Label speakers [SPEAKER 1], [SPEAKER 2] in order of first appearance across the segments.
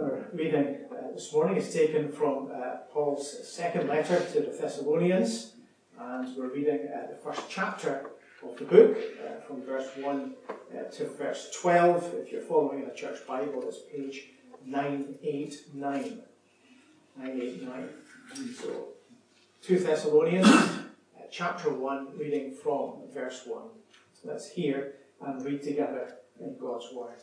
[SPEAKER 1] Our reading this morning is taken from Paul's second letter to the Thessalonians, and we're reading the first chapter of the book, from verse 1 to verse 12. If you're following in a church Bible, it's page 989. 989. So, 2 Thessalonians, chapter 1, reading from verse 1. So let's hear and read together in God's Word.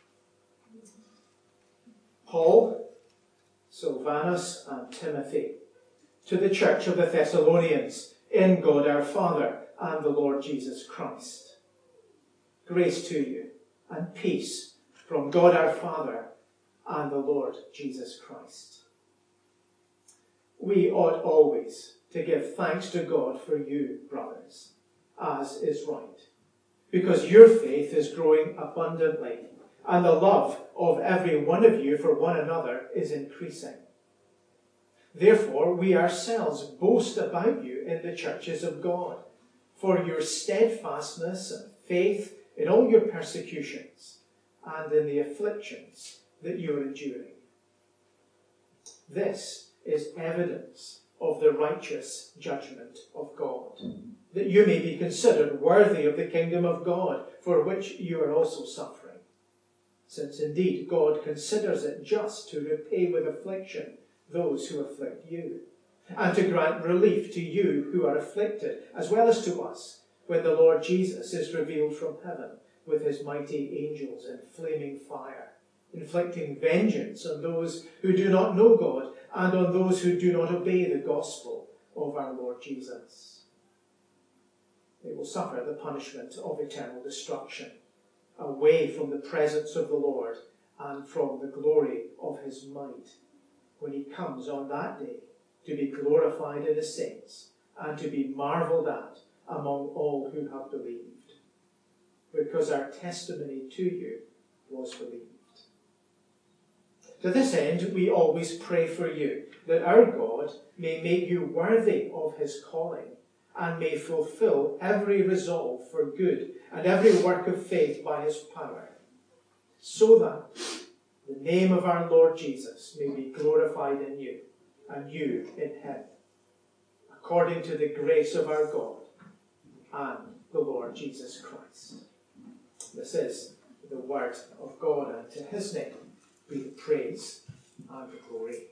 [SPEAKER 1] Paul, Silvanus, and Timothy, to the church of the Thessalonians, in God our Father and the Lord Jesus Christ. Grace to you and peace from God our Father and the Lord Jesus Christ. We ought always to give thanks to God for you, brothers, as is right, because your faith is growing abundantly, and the love of every one of you for one another is increasing. Therefore, we ourselves boast about you in the churches of God, for your steadfastness and faith in all your persecutions and in the afflictions that you are enduring. This is evidence of the righteous judgment of God, that you may be considered worthy of the kingdom of God, for which you are also suffering. Since indeed God considers it just to repay with affliction those who afflict you, and to grant relief to you who are afflicted, as well as to us, when the Lord Jesus is revealed from heaven with his mighty angels in flaming fire, inflicting vengeance on those who do not know God and on those who do not obey the gospel of our Lord Jesus. They will suffer the punishment of eternal destruction, away from the presence of the Lord and from the glory of his might, when he comes on that day to be glorified in his saints and to be marvelled at among all who have believed, because our testimony to you was believed. To this end, we always pray for you, that our God may make you worthy of his calling, and may fulfill every resolve for good and every work of faith by his power, so that the name of our Lord Jesus may be glorified in you, and you in him, according to the grace of our God and the Lord Jesus Christ. This is the word of God, and to his name be the praise and the glory.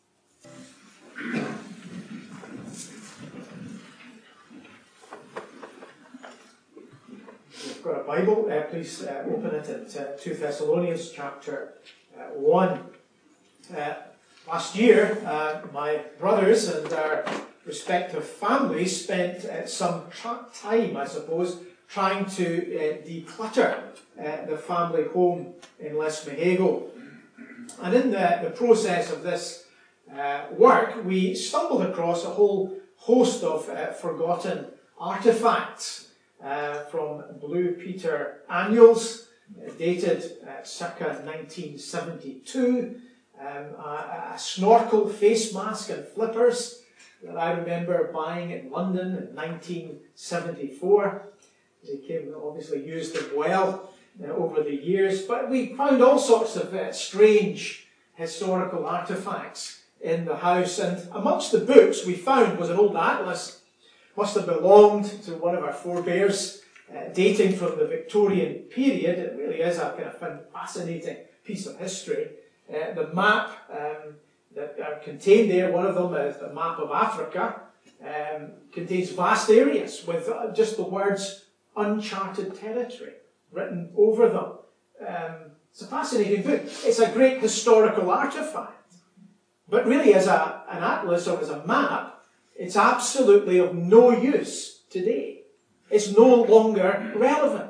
[SPEAKER 1] If you've got a Bible, please open it at 2 Thessalonians chapter 1. Last year, my brothers and our respective families spent some time, I suppose, trying to declutter the family home in Lesmahago. And in the process of this work, we stumbled across a whole host of forgotten artefacts from Blue Peter annuals, dated circa 1972, a snorkel, face mask and flippers that I remember buying in London in 1974. They came, obviously used them well over the years, but we found all sorts of strange historical artefacts in the house, and amongst the books we found was an old atlas. Must have belonged to one of our forebears, dating from the Victorian period. It really is a kind of fascinating piece of history. The map that are contained there, one of them is the map of Africa, contains vast areas with just the words uncharted territory written over them. It's a fascinating book. It's a great historical artifact. But really, as an atlas or as a map, it's absolutely of no use today. It's no longer relevant.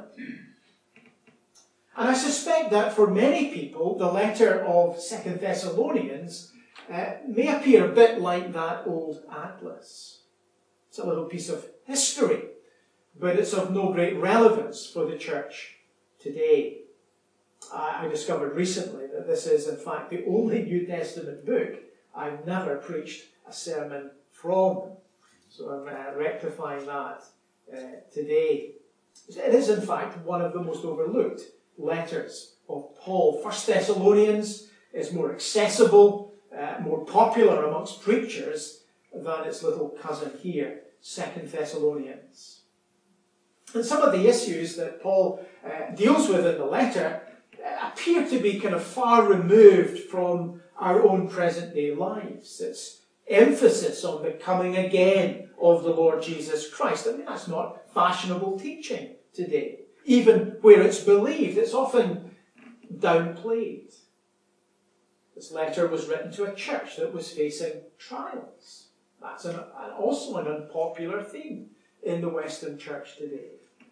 [SPEAKER 1] And I suspect that for many people, the letter of 2 Thessalonians may appear a bit like that old atlas. It's a little piece of history, but it's of no great relevance for the church today. I discovered recently that this is, in fact, the only New Testament book I've never preached a sermon from. So I'm rectifying that today. It is, in fact, one of the most overlooked letters of Paul. 1 Thessalonians is more accessible, more popular amongst preachers than its little cousin here, 2 Thessalonians. And some of the issues that Paul deals with in the letter appear to be kind of far removed from our own present-day lives. It's emphasis on the coming again of the Lord Jesus Christ. I mean, that's not fashionable teaching today. Even where it's believed, it's often downplayed. This letter was written to a church that was facing trials. That's also an unpopular theme in the Western church today.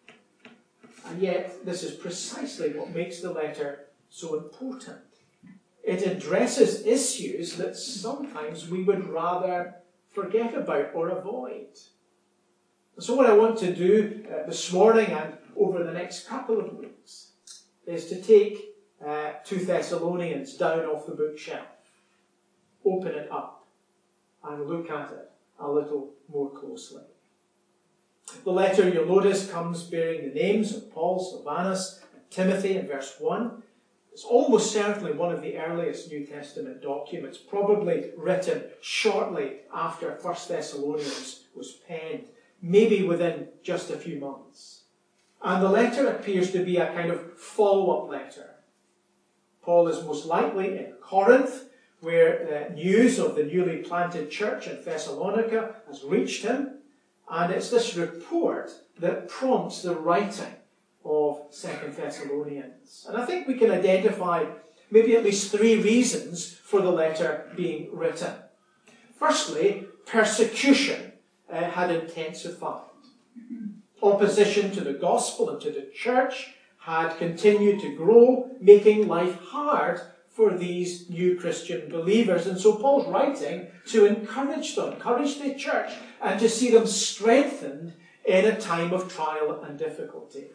[SPEAKER 1] And yet, this is precisely what makes the letter so important. It addresses issues that sometimes we would rather forget about or avoid. So what I want to do this morning and over the next couple of weeks is to take 2 Thessalonians down off the bookshelf, open it up, and look at it a little more closely. The letter, you'll notice, comes bearing the names of Paul, Silvanus, and Timothy in verse 1. It's almost certainly one of the earliest New Testament documents, probably written shortly after 1 Thessalonians was penned, maybe within just a few months. And the letter appears to be a kind of follow-up letter. Paul is most likely in Corinth, where news of the newly planted church in Thessalonica has reached him, and it's this report that prompts the writing of 2 Thessalonians. And I think we can identify maybe at least 3 reasons for the letter being written. Firstly, persecution had intensified. Opposition to the gospel and to the church had continued to grow, making life hard for these new Christian believers. And so Paul's writing to encourage them, encourage the church, and to see them strengthened in a time of trial and difficulty.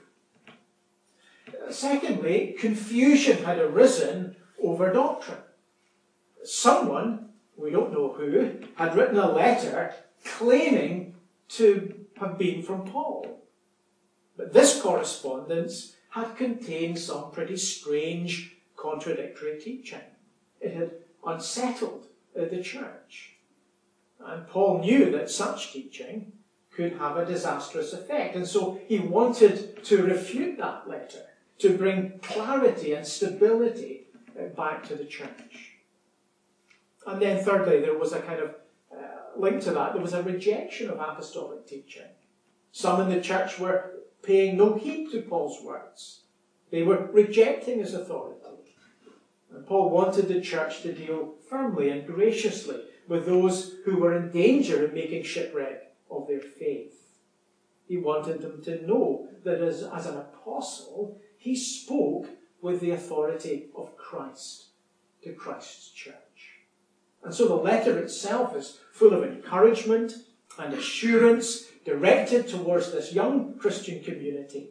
[SPEAKER 1] Secondly, confusion had arisen over doctrine. Someone, we don't know who, had written a letter claiming to have been from Paul. But this correspondence had contained some pretty strange, contradictory teaching. It had unsettled the church. And Paul knew that such teaching could have a disastrous effect. And so he wanted to refute that letter, to bring clarity and stability back to the church. And then thirdly, there was a kind of link to that. There was a rejection of apostolic teaching. Some in the church were paying no heed to Paul's words. They were rejecting his authority. And Paul wanted the church to deal firmly and graciously with those who were in danger of making shipwreck of their faith. He wanted them to know that as an apostle, he spoke with the authority of Christ to Christ's church. And so the letter itself is full of encouragement and assurance directed towards this young Christian community.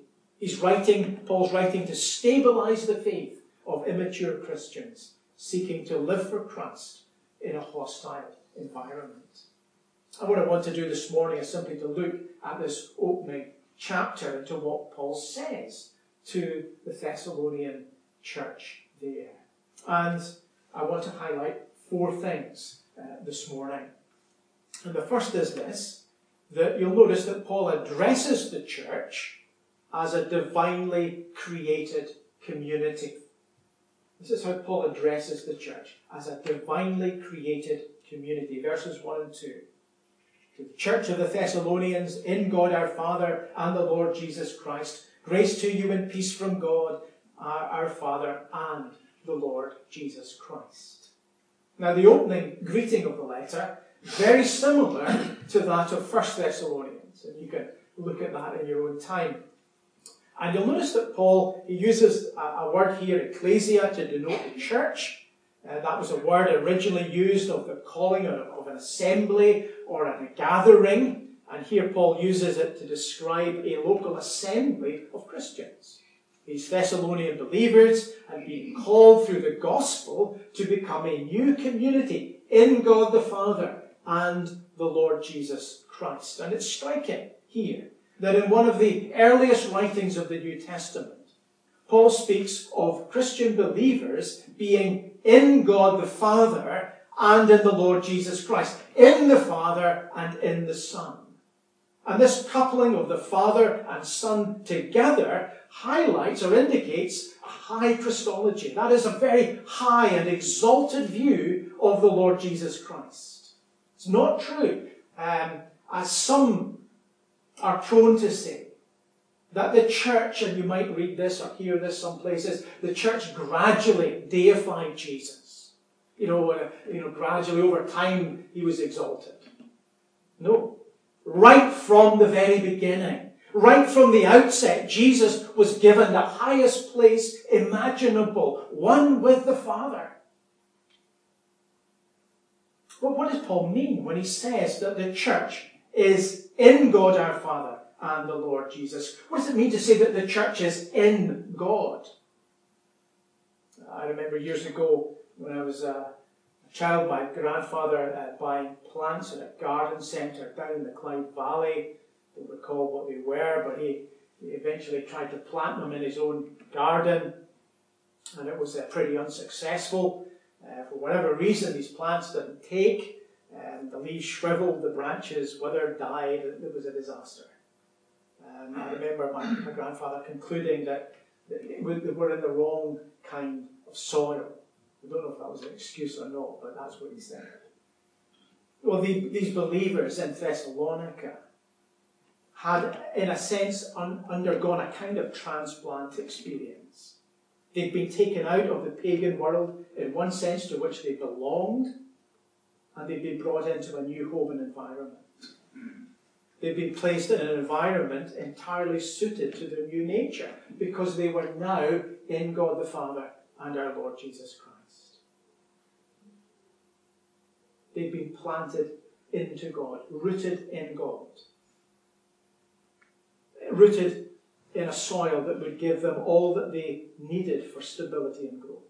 [SPEAKER 1] Paul's writing to stabilize the faith of immature Christians seeking to live for Christ in a hostile environment. And what I want to do this morning is simply to look at this opening chapter and to what Paul says to the Thessalonian church there. And I want to highlight 4 things this morning. And the first is this, that you'll notice that Paul addresses the church as a divinely created community. This is how Paul addresses the church, as a divinely created community. Verses 1 and 2. To the church of the Thessalonians, in God our Father and the Lord Jesus Christ, grace to you and peace from God, our Father, and the Lord Jesus Christ. Now, the opening greeting of the letter, very similar to that of 1 Thessalonians. And you can look at that in your own time. And you'll notice that Paul, he uses a word here, ecclesia, to denote the church. That was a word originally used of the calling of an assembly or a gathering. And here Paul uses it to describe a local assembly of Christians. These Thessalonian believers had been called through the gospel to become a new community in God the Father and the Lord Jesus Christ. And it's striking here that in one of the earliest writings of the New Testament, Paul speaks of Christian believers being in God the Father and in the Lord Jesus Christ. In the Father and in the Son. And this coupling of the Father and Son together highlights or indicates a high Christology. That is a very high and exalted view of the Lord Jesus Christ. It's not true, as some are prone to say, that the church, and you might read this or hear this some places, the church gradually deified Jesus. Gradually over time he was exalted. No. Right from the very beginning, right from the outset, Jesus was given the highest place imaginable, one with the Father. But what does Paul mean when he says that the church is in God our Father and the Lord Jesus? What does it mean to say that the church is in God? I remember years ago when I was a child, my grandfather buying plants at a garden centre down in the Clyde Valley. I don't recall what they were, but he eventually tried to plant them in his own garden, and it was pretty unsuccessful. For whatever reason, these plants didn't take, and the leaves shriveled, the branches withered, died. It was a disaster. I remember my grandfather concluding that they were in the wrong kind of soil. I don't know if that was an excuse or not, but that's what he said. Well, these believers in Thessalonica had, in a sense, undergone a kind of transplant experience. They'd been taken out of the pagan world, in one sense, to which they belonged, and they'd been brought into a new home and environment. They'd been placed in an environment entirely suited to their new nature, because they were now in God the Father and our Lord Jesus Christ. They'd been planted into God, rooted in God. Rooted in a soil that would give them all that they needed for stability and growth.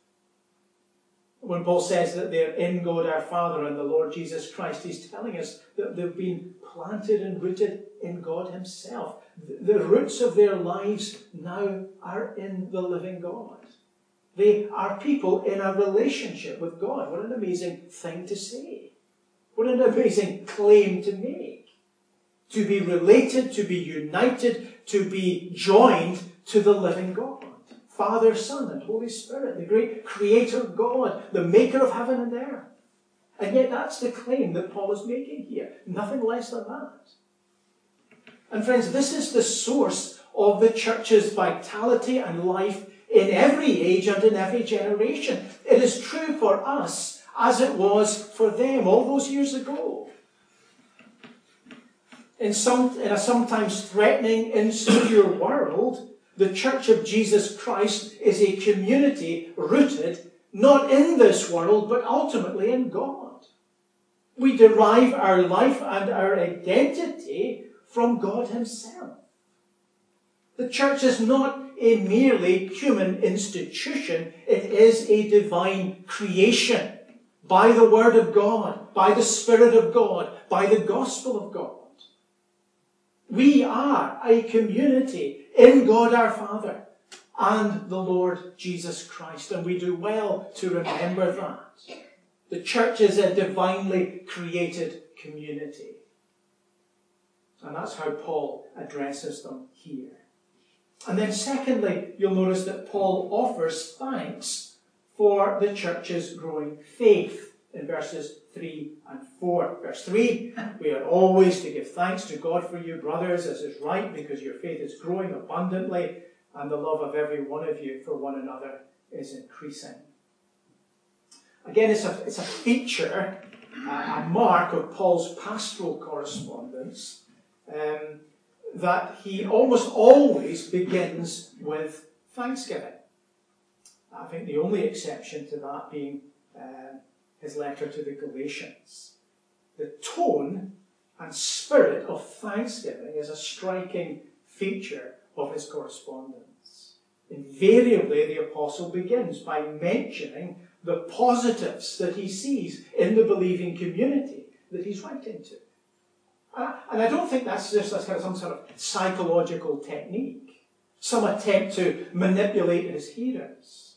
[SPEAKER 1] When Paul says that they're in God our Father and the Lord Jesus Christ, he's telling us that they've been planted and rooted in God himself. The roots of their lives now are in the living God. They are people in a relationship with God. What an amazing thing to say. What an amazing claim to make. To be related, to be united, to be joined to the living God. Father, Son, and Holy Spirit, the great Creator God, the maker of heaven and earth. And yet that's the claim that Paul is making here. Nothing less than that. And friends, this is the source of the church's vitality and life in every age and in every generation. It is true for us as it was for them all those years ago. In a sometimes threatening, insecure world, the Church of Jesus Christ is a community rooted not in this world, but ultimately in God. We derive our life and our identity from God himself. The church is not a merely human institution. It is a divine creation by the Word of God, by the Spirit of God, by the Gospel of God. We are a community in God our Father and the Lord Jesus Christ, and we do well to remember that. The church is a divinely created community. And that's how Paul addresses them here. And then secondly, you'll notice that Paul offers thanks for the church's growing faith in verses 3 and 4. Verse 3, we are always to give thanks to God for you, brothers, as is right, because your faith is growing abundantly, and the love of every one of you for one another is increasing. Again, it's a feature, a mark of Paul's pastoral correspondence, that he almost always begins with thanksgiving. I think the only exception to that being his letter to the Galatians. The tone and spirit of thanksgiving is a striking feature of his correspondence. Invariably, the apostle begins by mentioning the positives that he sees in the believing community that he's writing to. And I don't think that's just kind of some sort of psychological technique, some attempt to manipulate his hearers.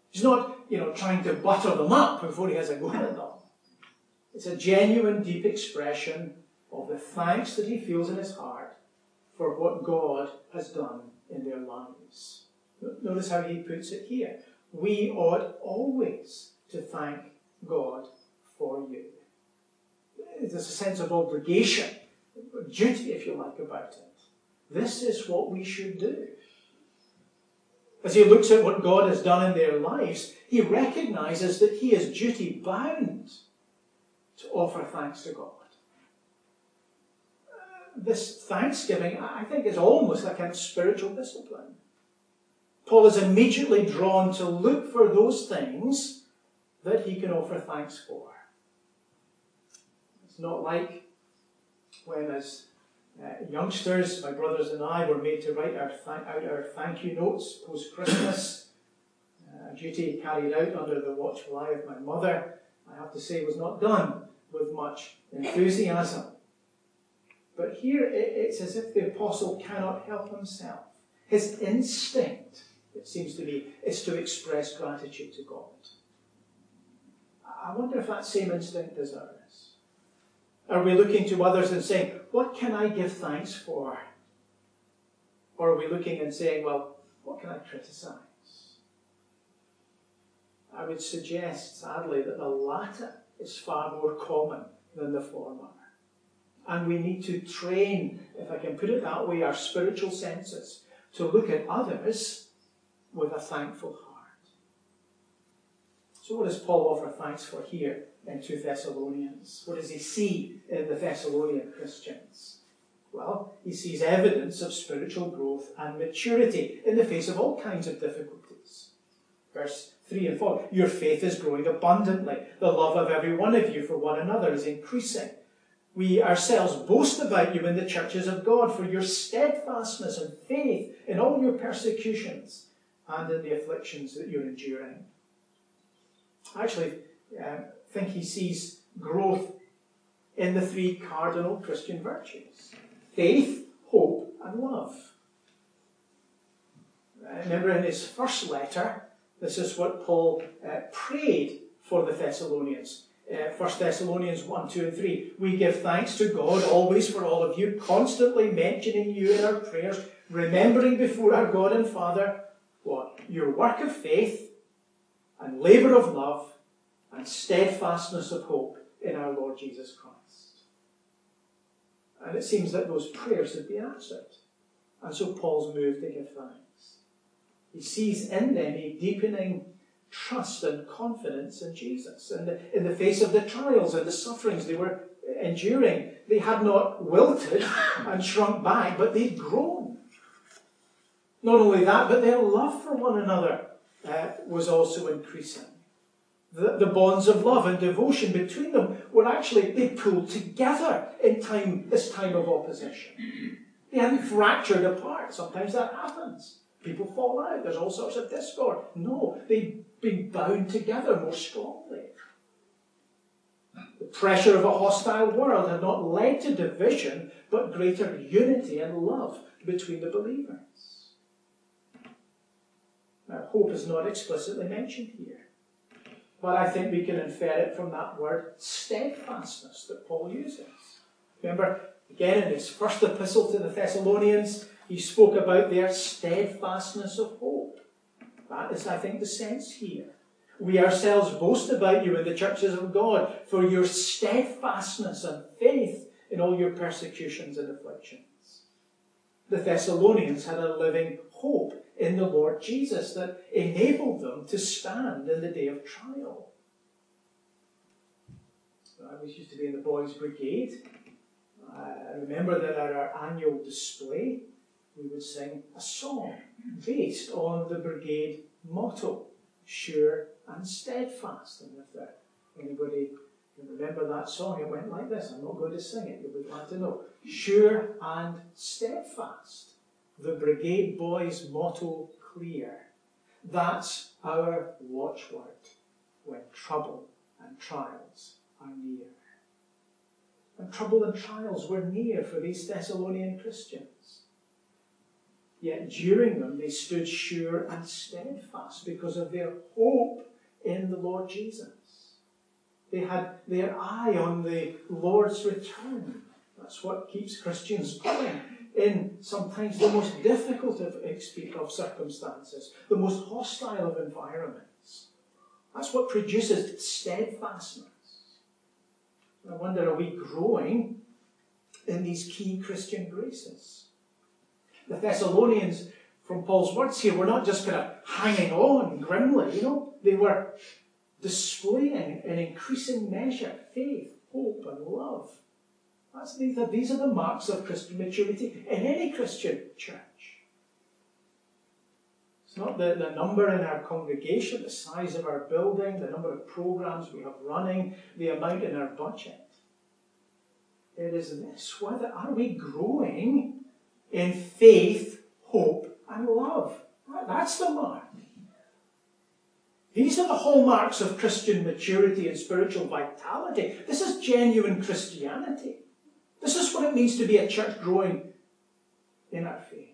[SPEAKER 1] He's not, trying to butter them up before he has a go at them. It's a genuine, deep expression of the thanks that he feels in his heart for what God has done in their lives. Notice how he puts it here. We ought always to thank God for you. There's a sense of obligation, duty, if you like, about it. This is what we should do. As he looks at what God has done in their lives, he recognizes that he is duty-bound to offer thanks to God. This thanksgiving, I think, is almost a kind of spiritual discipline. Paul is immediately drawn to look for those things that he can offer thanks for. It's not like when, as youngsters, my brothers and I were made to write out our thank you notes post-Christmas, a duty carried out under the watchful eye of my mother, I have to say, was not done with much enthusiasm. But here it's as if the apostle cannot help himself. His instinct, it seems to be, is to express gratitude to God. I wonder if that same instinct is ours. Are we looking to others and saying, what can I give thanks for? Or are we looking and saying, well, what can I criticize? I would suggest, sadly, that the latter is far more common than the former. And we need to train, if I can put it that way, our spiritual senses to look at others with a thankful heart. So what does Paul offer thanks for here in 2 Thessalonians? What does he see in the Thessalonian Christians? Well, he sees evidence of spiritual growth and maturity in the face of all kinds of difficulties. Verse 3 and 4, your faith is growing abundantly. The love of every one of you for one another is increasing. We ourselves boast about you in the churches of God for your steadfastness and faith in all your persecutions and in the afflictions that you're enduring. I actually think he sees growth in the three cardinal Christian virtues: faith, hope, and love. Remember in his first letter, this is what Paul prayed for the Thessalonians. 1 Thessalonians 1, 2 and 3. We give thanks to God always for all of you, constantly mentioning you in our prayers, remembering before our God and Father what? Your work of faith and labour of love and steadfastness of hope in our Lord Jesus Christ. And it seems that those prayers have been answered. And so Paul's moved to give thanks. He sees in them a deepening trust and confidence in Jesus. And in the face of the trials and the sufferings they were enduring, they had not wilted and shrunk back, but they'd grown. Not only that, but their love for one another was also increasing. The bonds of love and devotion between them were actually, they pulled together in this time of opposition. They hadn't fractured apart. Sometimes that happens. People fall out. There's all sorts of discord. No, they've been bound together more strongly. The pressure of a hostile world had not led to division, but greater unity and love between the believers. Now, hope is not explicitly mentioned here, but I think we can infer it from that word steadfastness that Paul uses. Remember, again in his first epistle to the Thessalonians, he spoke about their steadfastness of hope. That is, I think, the sense here. We ourselves boast about you in the churches of God for your steadfastness and faith in all your persecutions and afflictions. The Thessalonians had a living hope in the Lord Jesus that enabled them to stand in the day of trial. I used to be in the boys' brigade. I remember that at our annual display, we would sing a song based on the brigade motto, sure and steadfast. And if anybody can remember that song, it went like this. I'm not going to sing it, you'll be glad to know. Sure and steadfast, the brigade boys' motto clear. That's our watchword when trouble and trials are near. And trouble and trials were near for these Thessalonian Christians. Yet during them they stood sure and steadfast because of their hope in the Lord Jesus. They had their eye on the Lord's return. That's what keeps Christians going in sometimes the most difficult of circumstances, the most hostile of environments. That's what produces steadfastness. I wonder, are we growing in these key Christian graces? The Thessalonians, from Paul's words here, were not just kind of hanging on grimly, They were displaying in increasing measure faith, hope, and love. These are the marks of Christian maturity in any Christian church. It's not the number in our congregation, the size of our building, the number of programs we have running, the amount in our budget. It is this: whether are we growing in faith, hope, and love? That's the mark. These are the hallmarks of Christian maturity and spiritual vitality. This is genuine Christianity. This is what it means to be a church growing in our faith.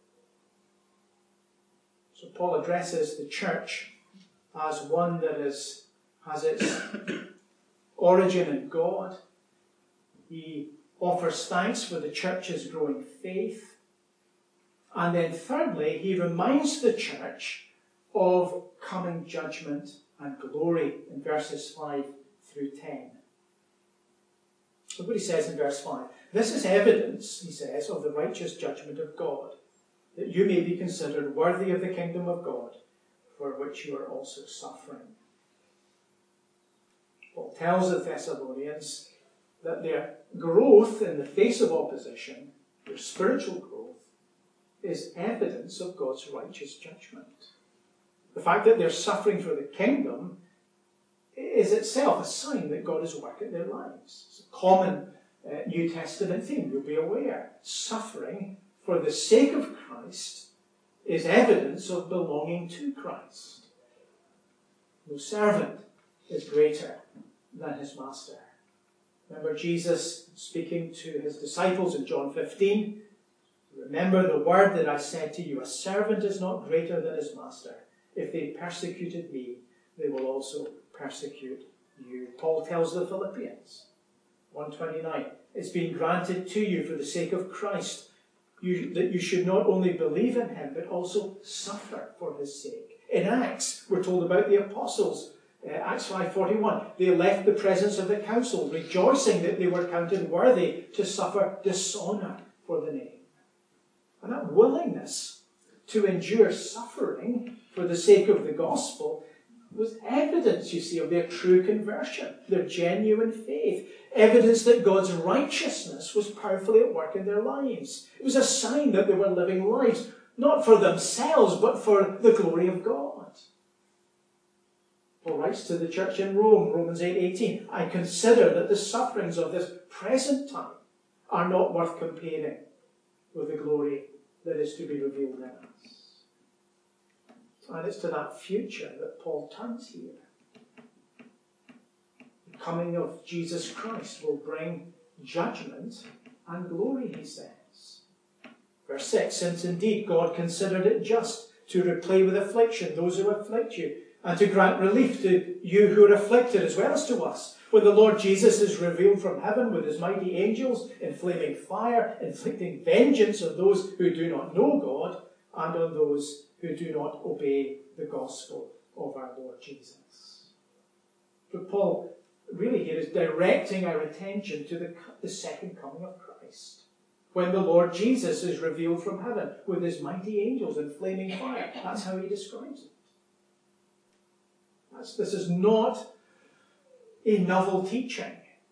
[SPEAKER 1] So Paul addresses the church as one that has its origin in God. He offers thanks for the church's growing faith. And then thirdly, he reminds the church of coming judgment and glory in verses 5 through 10. Look what he says in verse 5. This is evidence, he says, of the righteous judgment of God, that you may be considered worthy of the kingdom of God, for which you are also suffering. Paul tells the Thessalonians that their growth in the face of opposition, their spiritual growth, is evidence of God's righteous judgment. The fact that they're suffering for the kingdom is itself a sign that God is working their lives. It's a common New Testament theme, you'll be aware. Suffering for the sake of Christ is evidence of belonging to Christ. No servant is greater than his master. Remember Jesus speaking to his disciples in John 15? Remember the word that I said to you, a servant is not greater than his master. If they persecuted me, they will also persecute you. Paul tells the Philippians, 1:29, it's been granted to you for the sake of Christ that you should not only believe in him, but also suffer for his sake. In Acts, we're told about the apostles. Acts 5:41, they left the presence of the council, rejoicing that they were counted worthy to suffer dishonour for the name. And that willingness to endure suffering for the sake of the gospel was evidence, you see, of their true conversion, their genuine faith. Evidence that God's righteousness was powerfully at work in their lives. It was a sign that they were living lives, not for themselves, but for the glory of God. Paul writes to the church in Rome, Romans 8:18, I consider that the sufferings of this present time are not worth comparing with the glory that is to be revealed in us. And it's to that future that Paul turns here. The coming of Jesus Christ will bring judgment and glory, he says. Verse 6, since indeed God considered it just to repay with affliction those who afflict you, and to grant relief to you who are afflicted as well as to us, when the Lord Jesus is revealed from heaven with his mighty angels in flaming fire, inflicting vengeance on those who do not know God and on those who do not obey the gospel of our Lord Jesus. But Paul really here is directing our attention to the second coming of Christ, when the Lord Jesus is revealed from heaven with his mighty angels in flaming fire. That's how he describes it. This is not a novel teaching.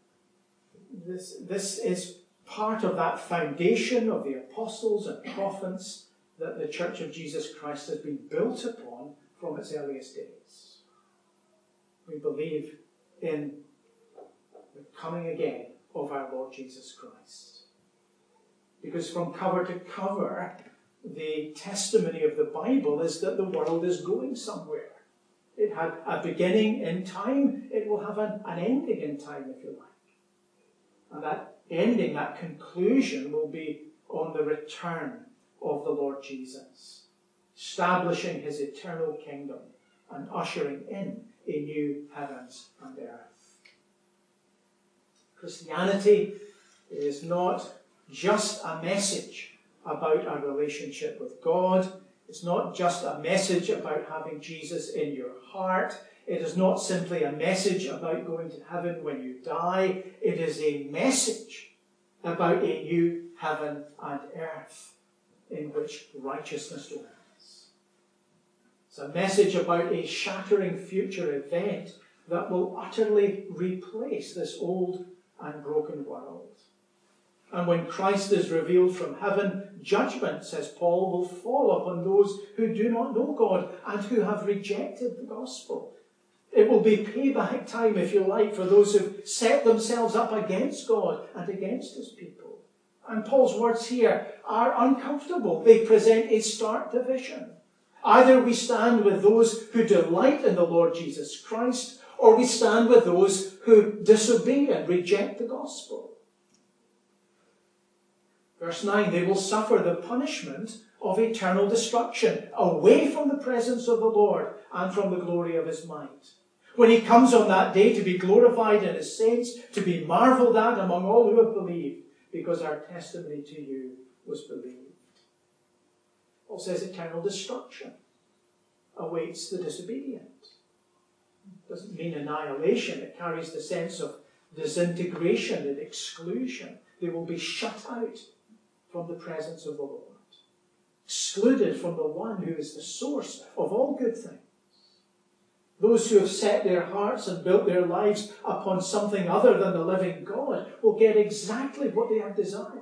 [SPEAKER 1] This is part of that foundation of the apostles and prophets that the Church of Jesus Christ has been built upon from its earliest days. We believe in the coming again of our Lord Jesus Christ. Because from cover to cover, the testimony of the Bible is that the world is going somewhere. It had a beginning in time, it will have an ending in time, if you like. And that ending, that conclusion, will be on the return of the Lord Jesus, establishing his eternal kingdom and ushering in a new heavens and earth. Christianity is not just a message about our relationship with God. It's not just a message about having Jesus in your heart. It is not simply a message about going to heaven when you die. It is a message about a new heaven and earth in which righteousness dwells. It's a message about a shattering future event that will utterly replace this old and broken world. And when Christ is revealed from heaven, judgment, says Paul, will fall upon those who do not know God and who have rejected the gospel. It will be payback time, if you like, for those who set themselves up against God and against his people. And Paul's words here are uncomfortable. They present a stark division. Either we stand with those who delight in the Lord Jesus Christ, or we stand with those who disobey and reject the gospel. Verse 9, they will suffer the punishment of eternal destruction, away from the presence of the Lord and from the glory of his might. When he comes on that day to be glorified in his saints, to be marveled at among all who have believed, because our testimony to you was believed. Paul says eternal destruction awaits the disobedient. It doesn't mean annihilation. It carries the sense of disintegration and exclusion. They will be shut out from the presence of the Lord, excluded from the one who is the source of all good things. Those who have set their hearts and built their lives upon something other than the living God will get exactly what they have desired.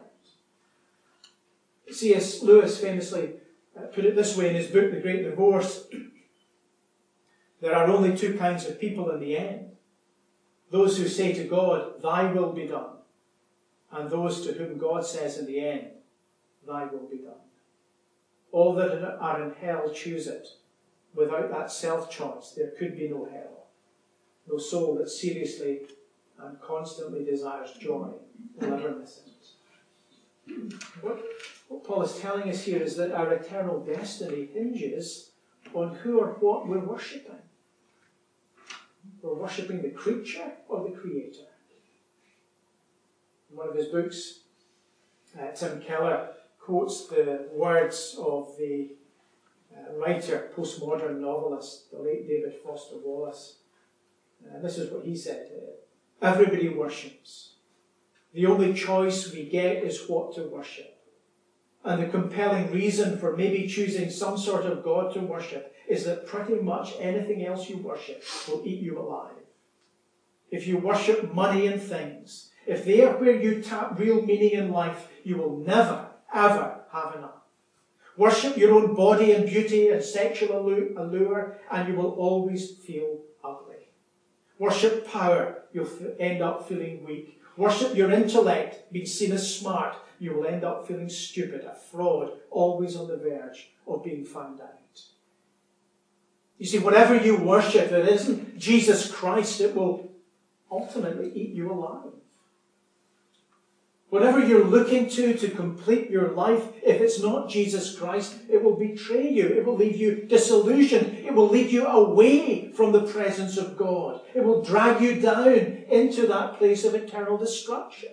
[SPEAKER 1] C.S. Lewis famously put it this way in his book, The Great Divorce: there are only two kinds of people in the end. Those who say to God, thy will be done, and those to whom God says in the end, thy will be done. All that are in hell choose it. Without that self-choice, there could be no hell. No soul that seriously and constantly desires joy will ever miss it. What Paul is telling us here is that our eternal destiny hinges on who or what we're worshipping. We're worshipping the creature or the creator. In one of his books, Tim Keller quotes the words of the writer, postmodern novelist, the late David Foster Wallace. And this is what he said: everybody worships. The only choice we get is what to worship. And the compelling reason for maybe choosing some sort of God to worship is that pretty much anything else you worship will eat you alive. If you worship money and things, if they are where you tap real meaning in life, you will never, ever have enough. Worship your own body and beauty and sexual allure, and you will always feel ugly. Worship power, you'll end up feeling weak. Worship your intellect, being seen as smart, you will end up feeling stupid, a fraud, always on the verge of being found out. You see, whatever you worship, if it isn't Jesus Christ, it will ultimately eat you alive. Whatever you're looking to complete your life, if it's not Jesus Christ, it will betray you. It will leave you disillusioned. It will lead you away from the presence of God. It will drag you down into that place of eternal destruction.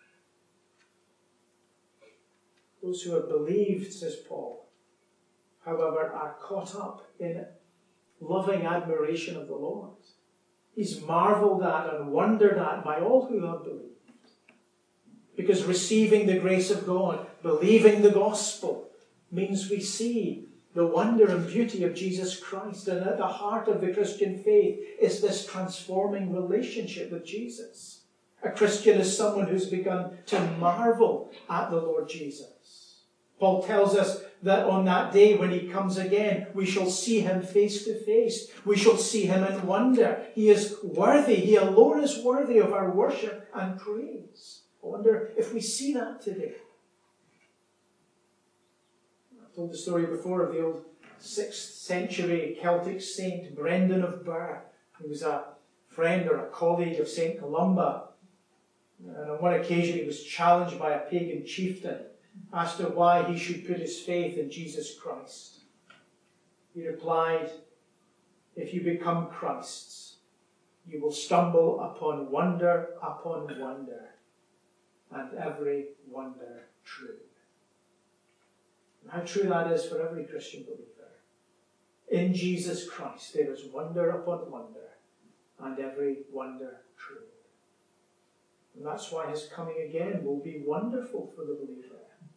[SPEAKER 1] Those who have believed, says Paul, however, are caught up in loving admiration of the Lord. He's marveled at and wondered at by all who have believed. Because receiving the grace of God, believing the gospel, means we see the wonder and beauty of Jesus Christ. And at the heart of the Christian faith is this transforming relationship with Jesus. A Christian is someone who's begun to marvel at the Lord Jesus. Paul tells us that on that day when he comes again, we shall see him face to face. We shall see him in wonder. He is worthy. He alone is worthy of our worship and praise. I wonder if we see that today. I've told the story before of the old 6th century Celtic saint Brendan of Birr. He was a friend or a colleague of St. Columba. And on one occasion he was challenged by a pagan chieftain as to why he should put his faith in Jesus Christ. He replied, "If you become Christ's, you will stumble upon wonder, and every wonder true." And how true that is for every Christian believer. In Jesus Christ there is wonder upon wonder, and every wonder true. And that's why his coming again will be wonderful for the believer.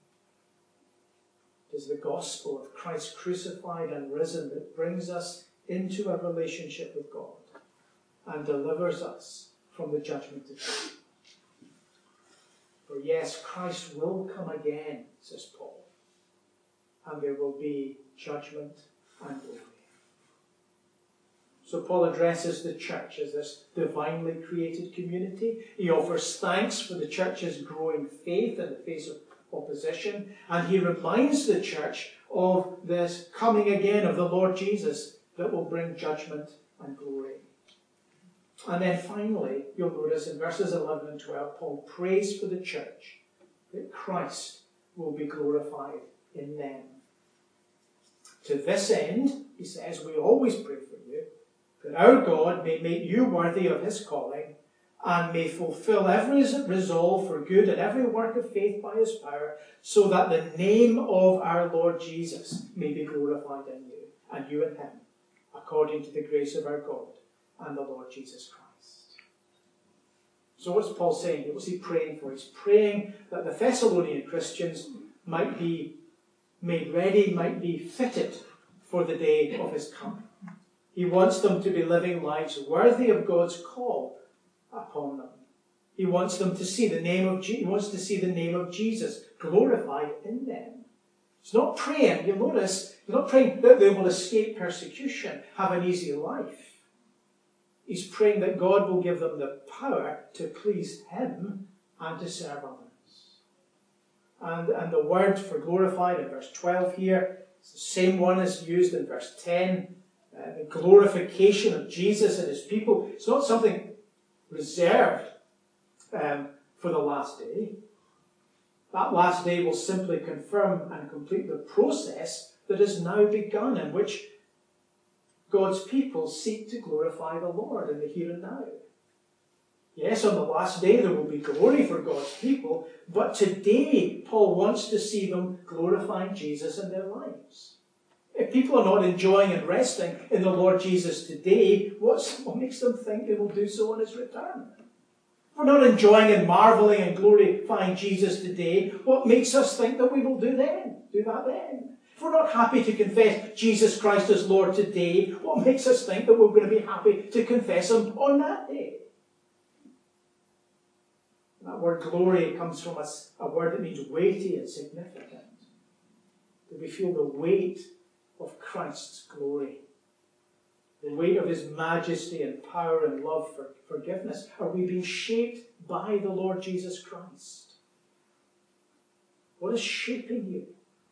[SPEAKER 1] It is the gospel of Christ crucified and risen that brings us into a relationship with God and delivers us from the judgment of God. For yes, Christ will come again, says Paul, and there will be judgment and glory. So Paul addresses the church as this divinely created community. He offers thanks for the church's growing faith in the face of opposition, and he reminds the church of this coming again of the Lord Jesus that will bring judgment and glory. And then finally, you'll notice in verses 11 and 12, Paul prays for the church that Christ will be glorified in them. To this end, he says, we always pray for you, that our God may make you worthy of his calling, and may fulfill every resolve for good and every work of faith by his power, so that the name of our Lord Jesus may be glorified in you, and you in him, according to the grace of our God and the Lord Jesus Christ. So what's Paul saying? What's he praying for? He's praying that the Thessalonian Christians might be made ready, might be fitted for the day of his coming. He wants them to be living lives worthy of God's call upon them. He wants them to see the name of he wants to see the name of Jesus glorified in them. He's not praying, you'll notice, he's not praying that they will escape persecution, have an easy life. He's praying that God will give them the power to please him and to serve others. And the word for glorified in verse 12 here, it's the same one as used in verse 10. The glorification of Jesus and his people. It's not something reserved for the last day. That last day will simply confirm and complete the process that has now begun, in which God's people seek to glorify the Lord in the here and now. Yes, on the last day there will be glory for God's people, but today Paul wants to see them glorifying Jesus in their lives. If people are not enjoying and resting in the Lord Jesus today, what makes them think they will do so on his return? If we're not enjoying and marveling and glorifying Jesus today, what makes us think that we will do that then? If we're not happy to confess Jesus Christ as Lord today, what makes us think that we're going to be happy to confess him on that day? That word glory comes from a word that means weighty and significant. Do we feel the weight of Christ's glory? The weight of his majesty and power and love for forgiveness? Are we being shaped by the Lord Jesus Christ? What is shaping you?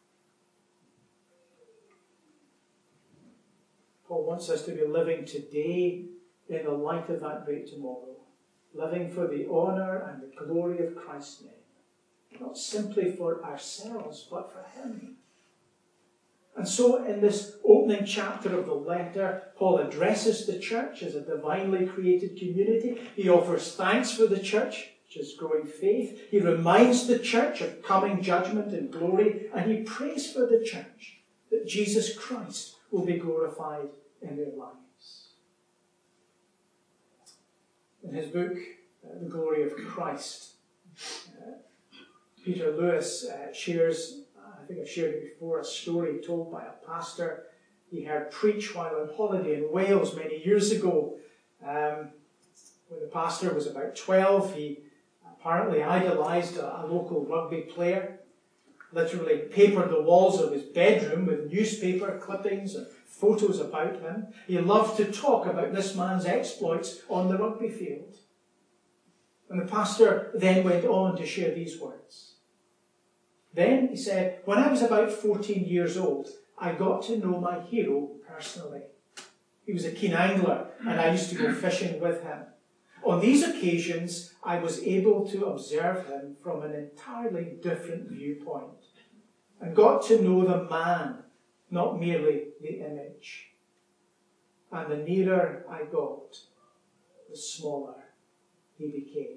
[SPEAKER 1] Paul wants us to be living today in the light of that great tomorrow, living for the honour and the glory of Christ's name, not simply for ourselves, but for him. And so in this opening chapter of the letter, Paul addresses the church as a divinely created community. He offers thanks for the church, which is growing faith. He reminds the church of coming judgment and glory, and he prays for the church that Jesus Christ will be glorified in their lives. In his book, The Glory of Christ, Peter Lewis shares, I think I've shared it before, a story told by a pastor he heard preach while on holiday in Wales many years ago. When the pastor was about 12, he apparently idolised a local rugby player, literally papered the walls of his bedroom with newspaper clippings and photos about him. He loved to talk about this man's exploits on the rugby field. And the pastor then went on to share these words. Then, he said, when I was about 14 years old, I got to know my hero personally. He was a keen angler, and I used to go fishing with him. On these occasions, I was able to observe him from an entirely different viewpoint and got to know the man, not merely the image. And the nearer I got, the smaller he became.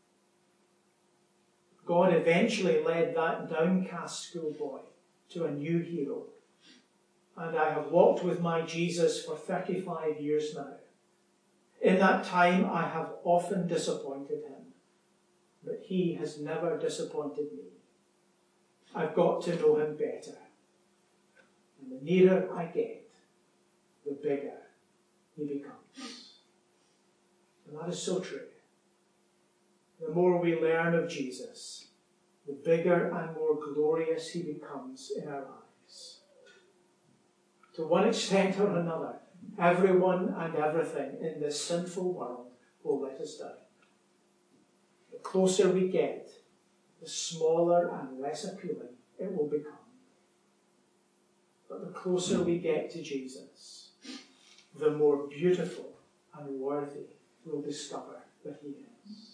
[SPEAKER 1] God eventually led that downcast schoolboy to a new hero. And I have walked with my Jesus for 35 years now. In that time, I have often disappointed him, but he has never disappointed me. I've got to know him better. And the nearer I get, the bigger he becomes. And that is so true. The more we learn of Jesus, the bigger and more glorious he becomes in our lives. To one extent or another, everyone and everything in this sinful world will let us down. The closer we get, the smaller and less appealing it will become. But the closer we get to Jesus, the more beautiful and worthy we'll discover that he is.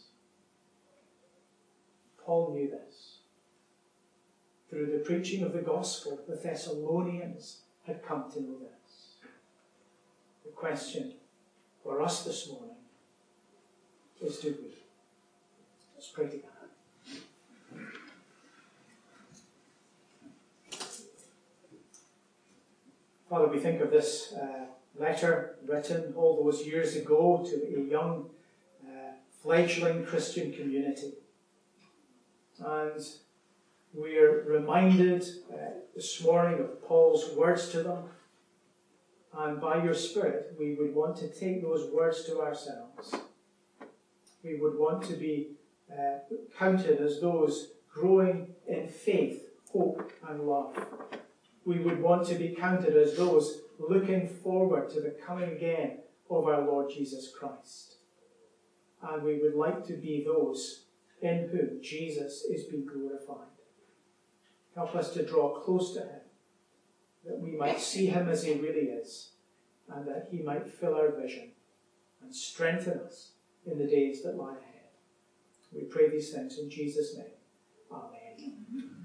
[SPEAKER 1] Paul knew this. Through the preaching of the gospel, the Thessalonians had come to know this. The question for us this morning is, do we? Let's pray together. Father, we think of this letter written all those years ago to a young fledgling Christian community. And we're reminded this morning of Paul's words to them. And by your Spirit, we would want to take those words to ourselves. We would want to be counted as those growing in faith, hope, and love. We would want to be counted as those looking forward to the coming again of our Lord Jesus Christ. And we would like to be those in whom Jesus is being glorified. Help us to draw close to him, that we might see him as he really is, and that he might fill our vision and strengthen us in the days that lie ahead. We pray these things in Jesus' name. Amen.